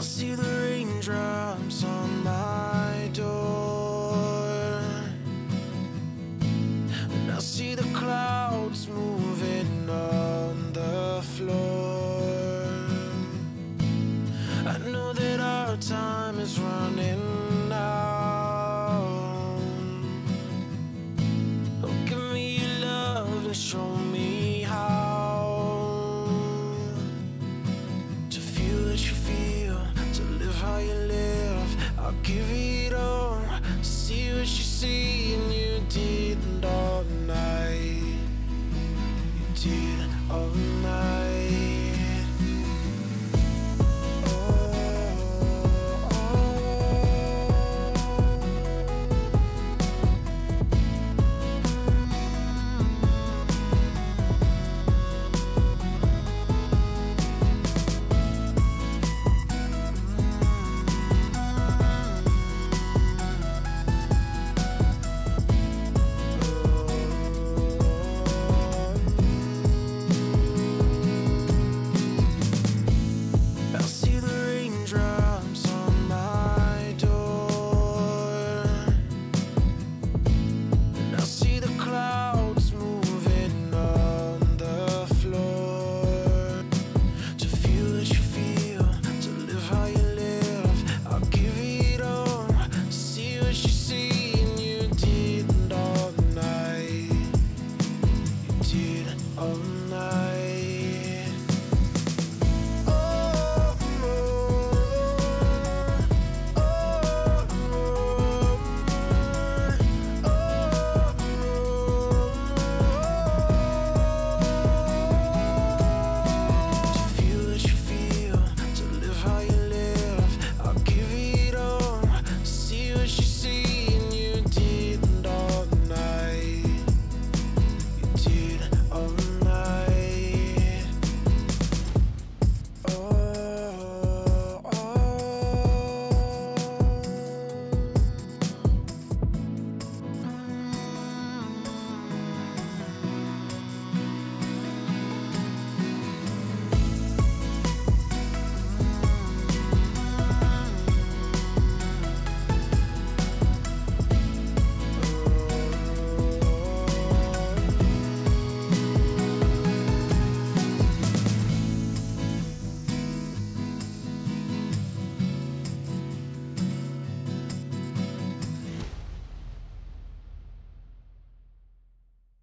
see the raindrops on my door, and I see the clouds moving on the floor. I know that our time is running out. Oh, give me your love and show me how to feel what you feel, to live how you live. I'll give it all, see what you see, and you did all night. You did all night.